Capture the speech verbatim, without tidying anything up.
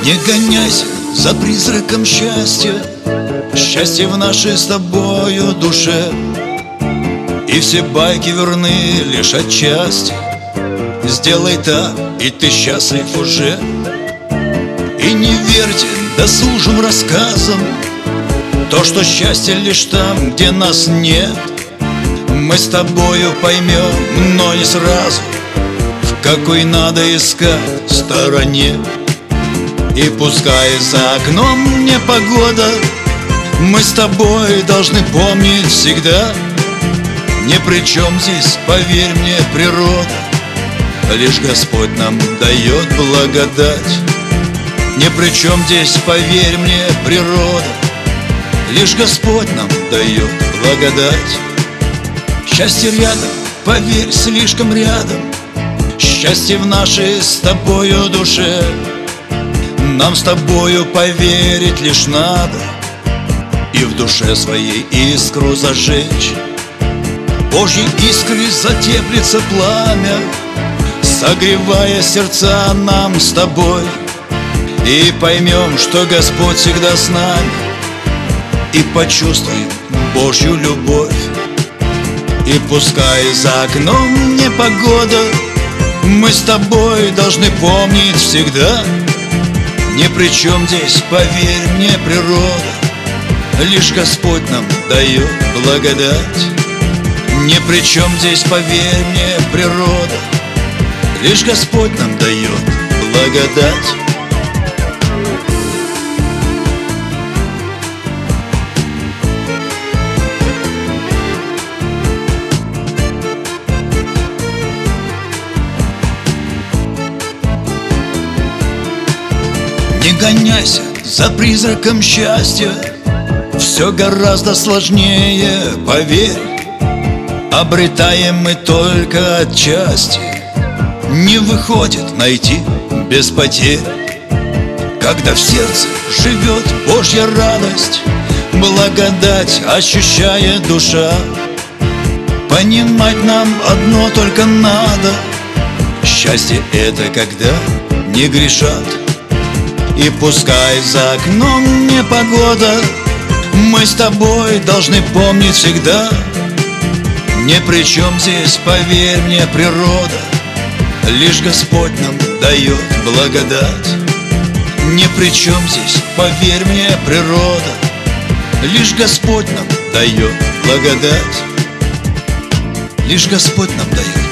Не гоняйся за призраком счастья, счастье в нашей с тобою душе. И все байки верны лишь отчасти. Сделай так, и ты счастлив уже. И не верьте досужим рассказам, то, что счастье лишь там, где нас нет. Мы с тобою поймем, но не сразу, в какой надо искать стороне. И пускай за окном непогода, мы с тобой должны помнить всегда: ни при чем здесь, поверь мне, природа, лишь Господь нам дает благодать. Ни при чем здесь, поверь мне, природа, лишь Господь нам дает благодать. Счастье рядом, поверь, слишком рядом, счастье в нашей с тобою душе. Нам с тобою поверить лишь надо и в душе своей искру зажечь. Божьей искрой затеплится пламя, согревая сердца нам с тобой. И поймем, что Господь всегда с нами, и почувствуем Божью любовь. И пускай за окном непогода, мы с тобой должны помнить всегда: ни при чем здесь, поверь мне, природа, лишь Господь нам дает благодать. Ни при чем здесь, поверь мне, природа, лишь Господь нам дает благодать. Не гоняйся за призраком счастья, все гораздо сложнее, поверь. Обретаем мы только отчасти, не выходит найти без потерь. Когда в сердце живет Божья радость, благодать ощущает душа, понимать нам одно только надо: счастье это когда не грешат. И пускай за окном непогода, мы с тобой должны помнить всегда: ни при чем здесь, поверь мне, природа, лишь Господь нам дает благодать. Ни при чем здесь, поверь мне, природа, лишь Господь нам дает благодать. Лишь Господь нам дает